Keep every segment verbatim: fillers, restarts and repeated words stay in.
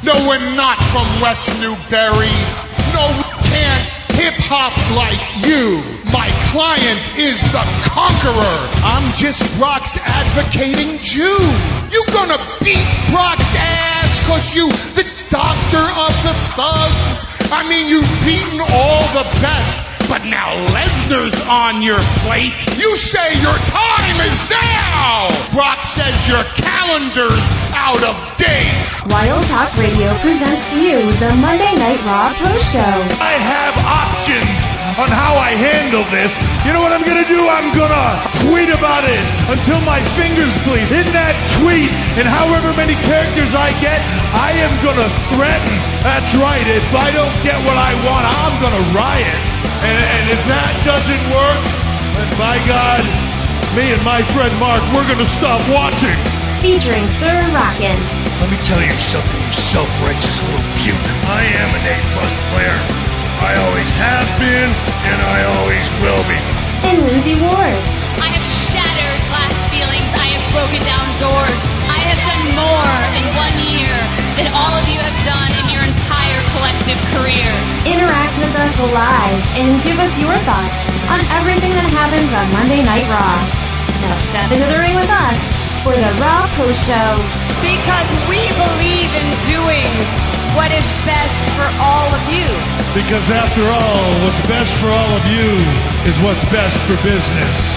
No, we're not from West Newbury. No, we can't hip-hop like you. My client is the conqueror. I'm just Brock's advocating Jew. You gonna beat Brock's ass cause you the doctor of the thugs? I mean, you've beaten all the best, but now Lesnar's on your plate. You say your time is now. Brock says your calendar's out of date. Wild Talk Radio presents to you the Monday Night Raw Post Show. I have options on how I handle this. You know what I'm going to do? I'm going to tweet about it until my fingers bleed. In that tweet, and however many characters I get, I am going to threaten. That's right. If I don't get what I want, I'm going to riot. And, and if that doesn't work, then by God, me and my friend Mark, we're going to stop watching. Featuring Sir Rockin'. Let me tell you something, you self-righteous little puke. I am an A-plus player. I always have been, and I always will be. And Lindsay Ward. I have shattered glass ceilings. I have broken down doors. I have done more in one year than all of you have done in your entire collective careers. Interact with us live and give us your thoughts on everything that happens on Monday Night Raw. Now step into the ring with us for the Raw Post Show. Because we believe in doing what is best for all of you. Because after all, what's best for all of you is what's best for business.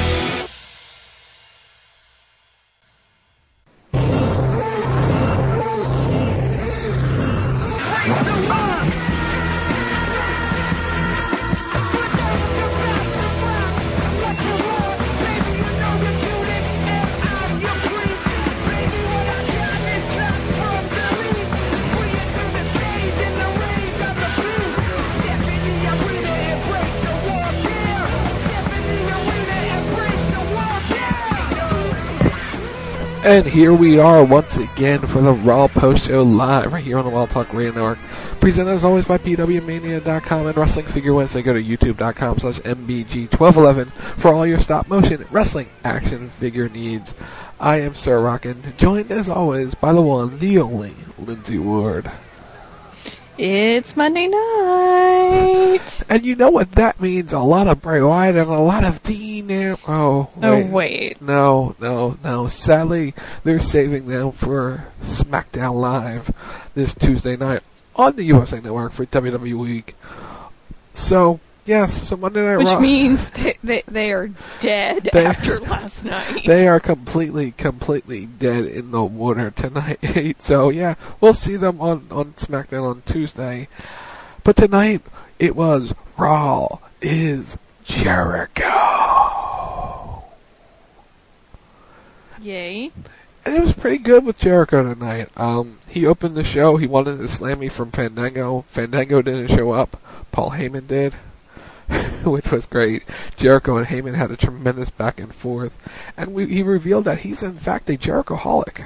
And here we are once again for the Raw Post Show live right here on the Wild Talk Radio Network. Presented as always by P W Mania dot com and Wrestling Figure Wednesday. Go to YouTube dot com slash M B G twelve eleven for all your stop motion wrestling action figure needs. I am Sir Rockin', joined as always by the one, the only, Lindsay Ward. It's Monday night. And you know what that means? A lot of Bray Wyatt and a lot of Dean. Am- oh, wait. Oh, wait. No, no, no. Sadly, they're saving them for SmackDown Live this Tuesday night on the U S A Network for W W E Week. So, yes, so Monday Night Which Raw. Which means they, they, they are dead they, after last night. They are completely, completely dead in the water tonight. So, yeah, we'll see them on, on SmackDown on Tuesday. But tonight, it was Raw is Jericho. Yay. And it was pretty good with Jericho tonight. Um, he opened the show. He wanted to slam me from Fandango. Fandango didn't show up. Paul Heyman did, which was great. Jericho and Heyman had a tremendous back and forth. And we, he revealed that he's in fact a Jericho-holic.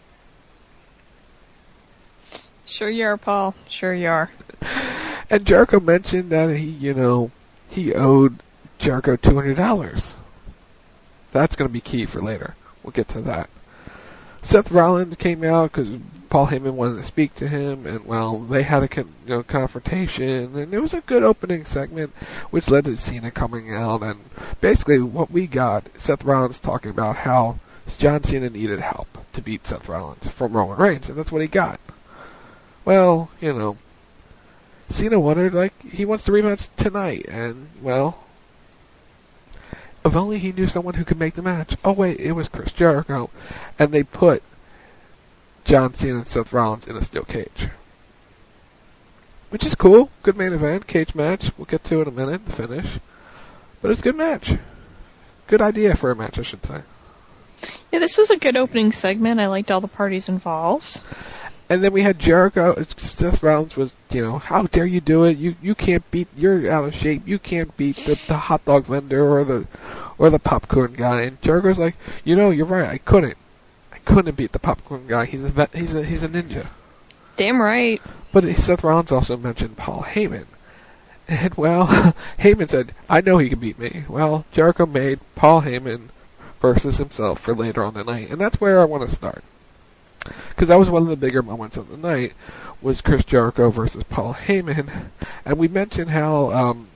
Sure you are, Paul. Sure you are. And Jericho mentioned that he, you know, he owed Jericho two hundred dollars. That's going to be key for later. We'll get to that. Seth Rollins came out because Paul Heyman wanted to speak to him, and, well, they had a con- you know, confrontation, and it was a good opening segment, which led to Cena coming out, and basically what we got, Seth Rollins talking about how John Cena needed help to beat Seth Rollins from Roman Reigns, and that's what he got. Well, you know, Cena wondered, like, he wants to rematch tonight, and, well, if only he knew someone who could make the match. Oh, wait, it was Chris Jericho. And they put John Cena and Seth Rollins in a steel cage. Which is cool. Good main event, cage match. We'll get to it in a minute, the finish. But it's a good match. Good idea for a match, I should say. Yeah, this was a good opening segment. I liked all the parties involved. And then we had Jericho. Seth Rollins was, you know, how dare you do it? You you can't beat. You're out of shape. You can't beat the, the hot dog vendor or the or the popcorn guy. And Jericho's like, you know, you're right. I couldn't. I couldn't beat the popcorn guy. He's a he's a he's a ninja. Damn right. But Seth Rollins also mentioned Paul Heyman. And well, Heyman said, I know he can beat me. Well, Jericho made Paul Heyman versus himself for later on the night, and that's where I want to start. because that was one of the bigger moments of the night, was Chris Jericho versus Paul Heyman. And we mentioned how um,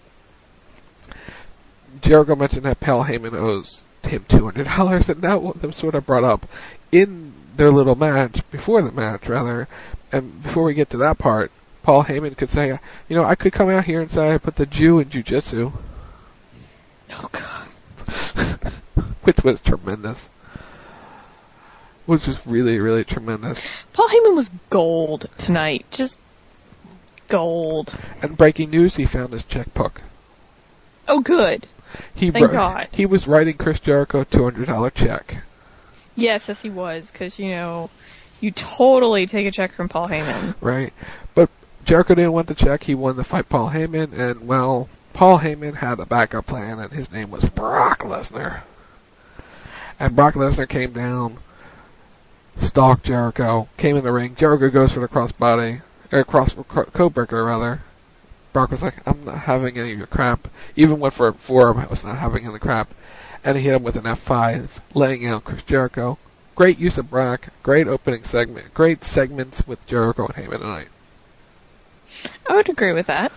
Jericho mentioned that Paul Heyman owes him two hundred dollars, and that was sort of brought up in their little match, before the match, rather. And before we get to that part, Paul Heyman could say, you know, I could come out here and say I put the Jew in jiu-jitsu. Oh, God. Which was tremendous. Which was really, really tremendous. Paul Heyman was gold tonight. Just gold. And breaking news, he found his checkbook. Oh, good. He Thank wrote, God. He was writing Chris Jericho a two hundred dollars check. Yes, yes, he was, because, you know, you totally take a check from Paul Heyman. Right. But Jericho didn't want the check. He wanted to fight Paul Heyman, and, well, Paul Heyman had a backup plan, and his name was Brock Lesnar. And Brock Lesnar came down, stalked Jericho, came in the ring. Jericho goes for the crossbody, or cross codebreaker, rather. Brock was like, I'm not having any of your crap. Even went for a forearm, I was not having any crap. And he hit him with an F five, laying out Chris Jericho. Great use of Brock, great opening segment, great segments with Jericho and Heyman tonight. I would agree with that.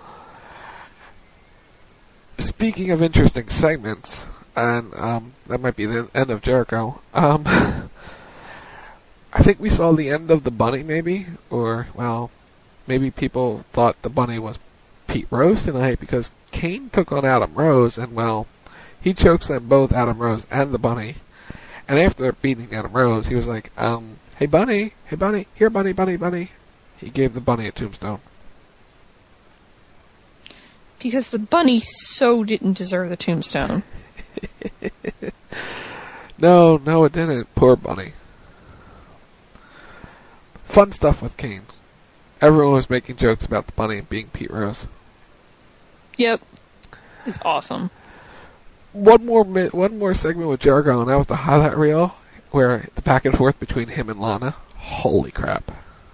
Speaking of interesting segments, and um, that might be the end of Jericho, um, I think we saw the end of the Bunny, maybe, or, well, maybe people thought the Bunny was Pete Rose tonight because Kane took on Adam Rose, and, well, he chokes them both, Adam Rose and the Bunny. And after beating Adam Rose, he was like, um, hey Bunny, hey Bunny, here Bunny, Bunny, Bunny. He gave the Bunny a tombstone. Because the Bunny so didn't deserve the tombstone. no, no it didn't. Poor Bunny. Fun stuff with Kane. Everyone was making jokes about the Bunny being Pete Rose. Yep. It was awesome. One more one more segment with Jericho, and that was the highlight reel, where the back and forth between him and Lana. Holy crap.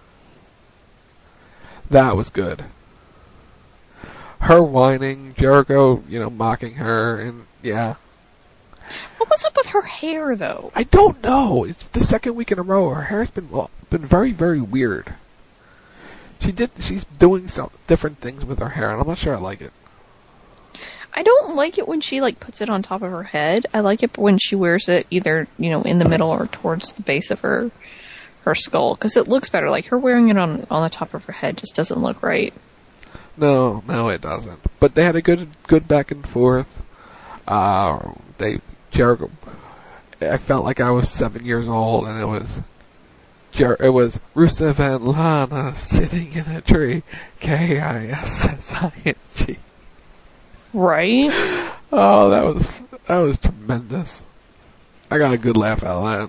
That was good. Her whining, Jericho, you know, mocking her, and yeah. What was up with her hair, though? I don't know. It's the second week in a row. Her hair's been well, been very, very weird. She did. She's doing some different things with her hair, and I'm not sure I like it. I don't like it when she, like, puts it on top of her head. I like it when she wears it either, you know, in the middle or towards the base of her her skull, because it looks better. Like, her wearing it on on the top of her head just doesn't look right. No, no, it doesn't. But they had a good good back and forth. Uh, they, Jericho, I felt like I was seven years old, and it was, Jer- it was Rusev and Lana sitting in a tree. K I S S I N G. Right? Oh, that was that was tremendous. I got a good laugh out of that.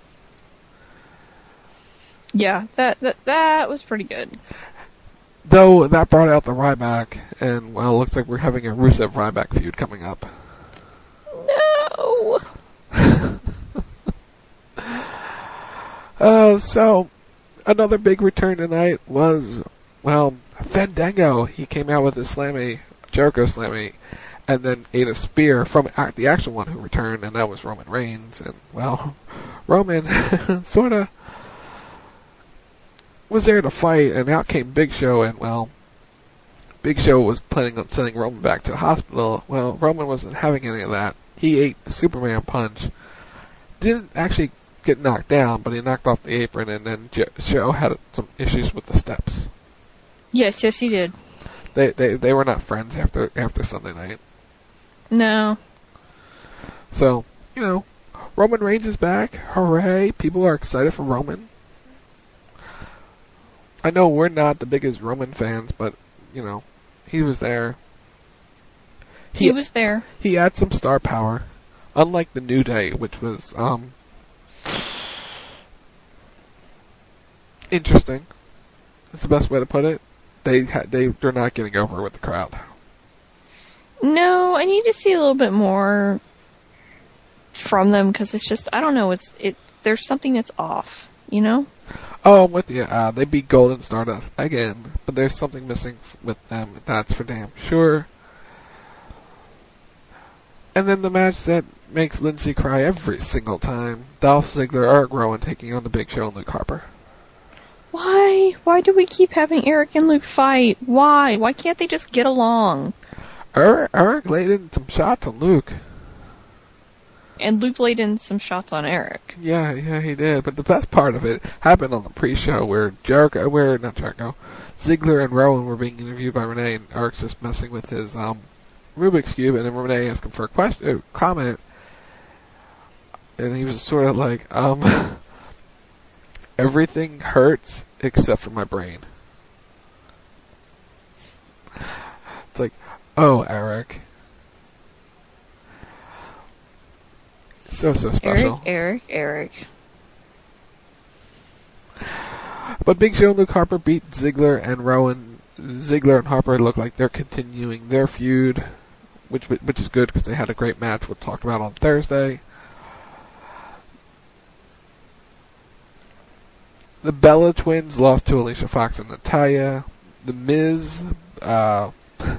Yeah, that that that was pretty good. Though that brought out the Ryback, and well, it looks like we're having a Rusev Ryback feud coming up. No. uh, so another big return tonight was, well, Fandango. He came out with his slammy. Jericho Slammy, and then ate a spear from the actual one who returned, and that was Roman Reigns. And, well, Roman sort of was there to fight, and out came Big Show, and, well, Big Show was planning on sending Roman back to the hospital. Well, Roman wasn't having any of that. He ate the Superman punch. Didn't actually get knocked down, but he knocked off the apron, and then Show had some issues with the steps. Yes, yes, he did. They they they were not friends after after Sunday night. No. So, you know, Roman Reigns is back. Hooray. People are excited for Roman. I know we're not the biggest Roman fans, but, you know, he was there. He, he was there. He had some star power. Unlike the New Day, which was, um, interesting. That's the best way to put it. They ha- they they're not getting over with the crowd. No, I need to see a little bit more from them because it's just I don't know. It's it. There's something that's off, you know. Oh, I'm with you. Uh, they beat Golden Stardust again, but there's something missing f- with them. That's for damn sure. And then the match that makes Lindsay cry every single time, Dolph Ziggler, Eric Rowan taking on the Big Show and Luke Harper. Why? Why do we keep having Eric and Luke fight? Why? Why can't they just get along? Eric, Eric laid in some shots on Luke. And Luke laid in some shots on Eric. Yeah, yeah, he did. But the best part of it happened on the pre-show where Jericho, where, not Jericho, Ziggler and Rowan were being interviewed by Renee, and Eric's just messing with his, um, Rubik's Cube, and then Renee asked him for a question, a comment, and he was sort of like, um, everything hurts except for my brain. It's like, oh, Eric. So, so special. Eric, Eric, Eric. But Big Show and Luke Harper beat Ziggler and Rowan. Ziggler and Harper look like they're continuing their feud, which which is good because they had a great match we'll talk about on Thursday. The Bella Twins lost to Alicia Fox and Natalya. The Miz, uh,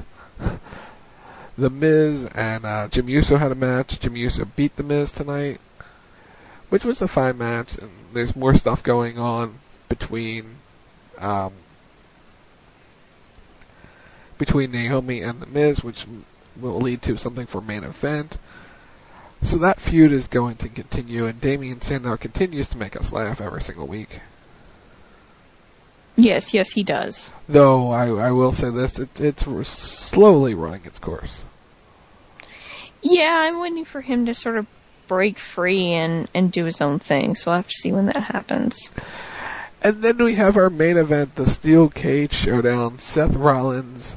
The Miz and uh, Jim Uso had a match. Jim Uso beat The Miz tonight, which was a fine match. And there's more stuff going on between um, between Naomi and The Miz, which will lead to something for main event. So that feud is going to continue, and Damien Sandow continues to make us laugh every single week. Yes, yes, he does. Though I, I will say this, it, it's slowly running its course. Yeah, I'm waiting for him to sort of break free and, and do his own thing, so I'll have to see when that happens. And then we have our main event, the Steel Cage Showdown, Seth Rollins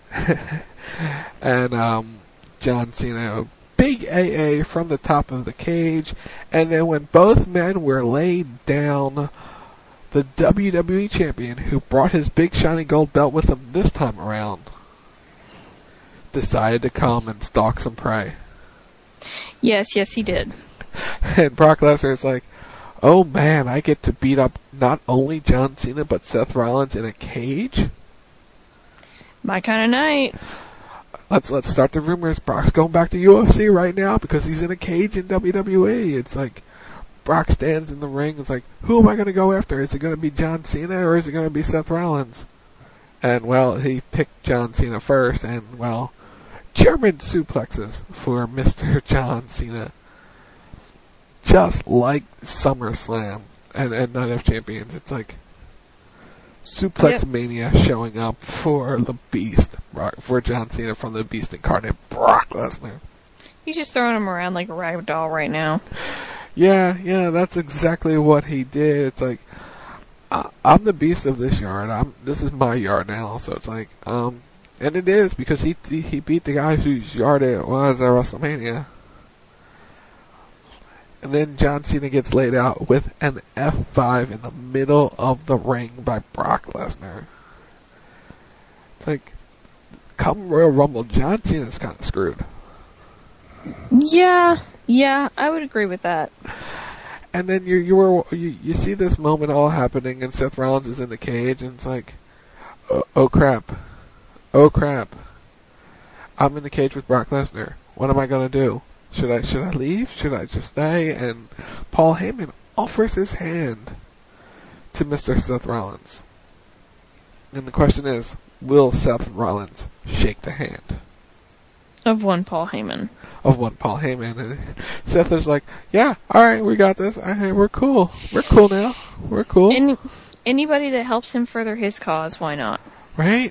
and um, John Cena. Big A A from the top of the cage, and then when both men were laid down, the W W E Champion, who brought his big shiny gold belt with him this time around, decided to come and stalk some prey. Yes, yes, he did. And Brock Lesnar is like, oh man, I get to beat up not only John Cena, but Seth Rollins in a cage? My kind of night. Let's let's start the rumors. Brock's going back to U F C right now because he's in a cage in W W E. It's like, Brock stands in the ring. It's like, who am I going to go after? Is it going to be John Cena or is it going to be Seth Rollins? And, well, he picked John Cena first, and, well, German suplexes for Mister John Cena. Just like SummerSlam and, and Night of Champions. It's like Suplex yep. Mania showing up for the Beast, for John Cena from the Beast incarnate, Brock Lesnar. He's just throwing him around like a rag doll right now. Yeah, yeah, that's exactly what he did. It's like, uh, I'm the beast of this yard. I'm, this is my yard now. So it's like, um, and it is because he he beat the guy whose yard it was at WrestleMania. And then John Cena gets laid out with an F five in the middle of the ring by Brock Lesnar. It's like, come Royal Rumble, John Cena's kind of screwed. Yeah. Yeah, I would agree with that. And then you you were you, you see this moment all happening, and Seth Rollins is in the cage, and it's like, oh, oh crap, oh crap, I'm in the cage with Brock Lesnar. What am I gonna do? Should I should I leave? Should I just stay? And Paul Heyman offers his hand to Mister Seth Rollins, and the question is, will Seth Rollins shake the hand of one Paul Heyman? Of one Paul Heyman. And Seth is like, yeah, alright, we got this. All right, we're cool. We're cool now. We're cool. Any, anybody that helps him further his cause, why not? Right?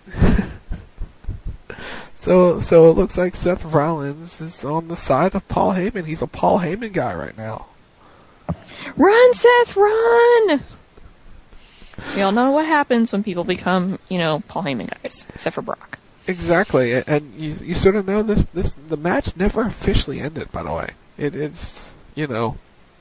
so so it looks like Seth Rollins is on the side of Paul Heyman. He's a Paul Heyman guy right now. Run, Seth, run! We all know what happens when people become, you know, Paul Heyman guys, except for Brock. Exactly, and you you sort of know this this the match never officially ended. By the way, it it's you know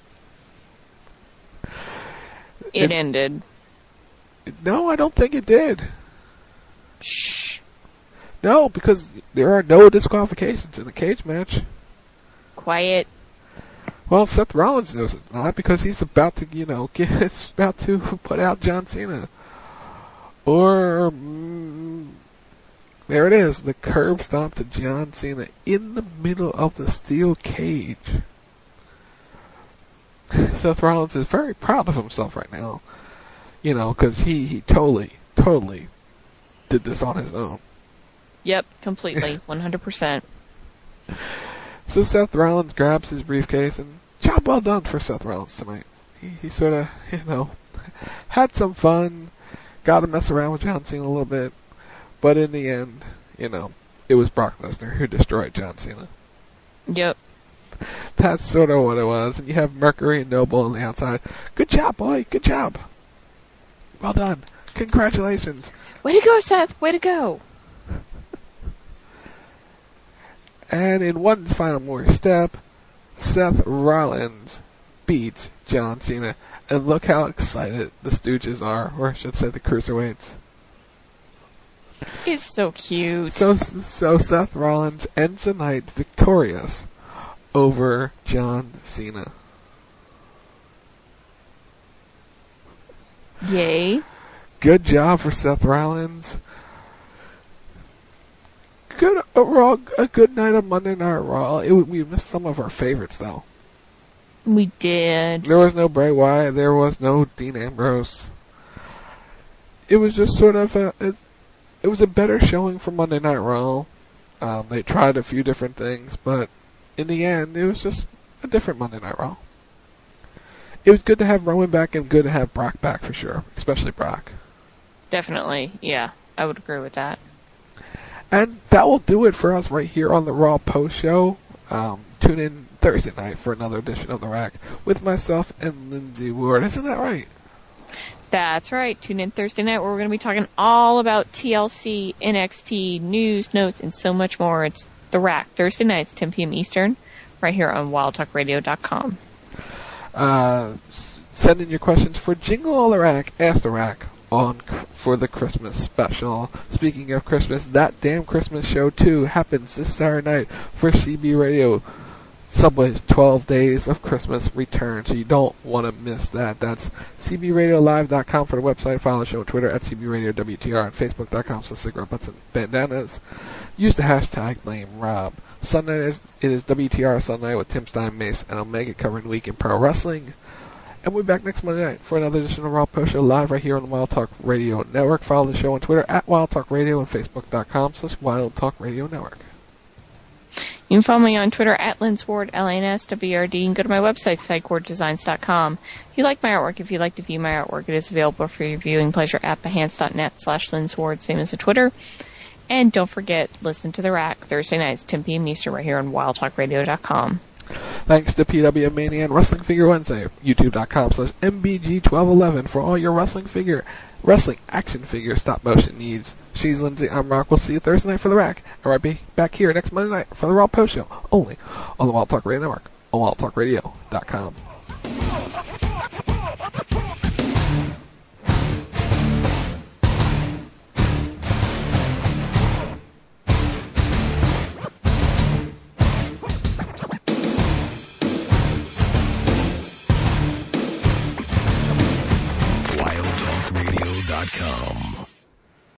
it, it ended. No, I don't think it did. Shh. No, because there are no disqualifications in the cage match. Quiet. Well, Seth Rollins knows it not because he's about to you know get about to put out John Cena, or. Mm, There it is, the curb stomp to John Cena in the middle of the steel cage. Seth Rollins is very proud of himself right now, you know, because he, he totally, totally did this on his own. Yep, completely, one hundred percent. So Seth Rollins grabs his briefcase, and job well done for Seth Rollins tonight. He, he sort of, you know, had some fun, got to mess around with John Cena a little bit, but in the end, you know, it was Brock Lesnar who destroyed John Cena. Yep. That's sort of what it was. And you have Mercury and Noble on the outside. Good job, boy. Good job. Well done. Congratulations. Way to go, Seth. Way to go. And in one final more step, Seth Rollins beats John Cena. And look how excited the Stooges are, or I should say the Cruiserweights. He's so cute. So, so Seth Rollins ends the night victorious over John Cena. Yay. Good job for Seth Rollins. Good overall, a good night of Monday Night Raw. It, we missed some of our favorites though. We did. There was no Bray Wyatt. There was no Dean Ambrose. It was just sort of a. It, it was a better showing for Monday Night Raw. Um, they tried a few different things, but in the end, it was just a different Monday Night Raw. It was good to have Roman back and good to have Brock back for sure, especially Brock. Definitely, yeah, I would agree with that. And that will do it for us right here on the Raw Post Show. Um, tune in Thursday night for another edition of The Rack with myself and Lindsay Ward. Isn't that right? That's right. Tune in Thursday night where we're going to be talking all about T L C, N X T, news, notes, and so much more. It's The Rack, Thursday nights, ten p.m. Eastern, right here on wild talk radio dot com. Uh, send in your questions for Jingle All the Rack, Ask the Rack on for the Christmas special. Speaking of Christmas, That Damn Christmas Show two happens this Saturday night for C B Radio. Subway's twelve Days of Christmas return, so you don't want to miss that. That's c b radio live dot com for the website. Follow the show on Twitter at c b radio w t r and facebook dot com slash cigarette butts and bandanas. Use the hashtag blame Rob. Sunday is, it is W T R Sunday with Tim Stein, Mace, and Omega covering Week in Pro Wrestling. And we'll be back next Monday night for another edition of Raw Post Show live right here on the Wild Talk Radio Network. Follow the show on Twitter at Wild Talk Radio and facebook dot com slash Wild Talk Radio Network. You can follow me on Twitter at Linsward, L A N S W R D, and go to my website, psychward designs dot com. If you like my artwork, if you'd like to view my artwork, it is available for your viewing pleasure at behance dot net slash Linsward, same as the Twitter. And don't forget, listen to The Rack, Thursday nights, ten p.m. Eastern, right here on wild talk radio dot com. Thanks to P W Mania and Wrestling Figure Wednesday, youtube dot com slash M B G twelve eleven for all your wrestling figure, wrestling action figure stop motion needs. She's Lindsay, I'm Rock. We'll see you Thursday night for The Rack. And right be back here next Monday night for the Raw Post Show, only on the Wild Talk Radio Network, on wild talk radio dot com.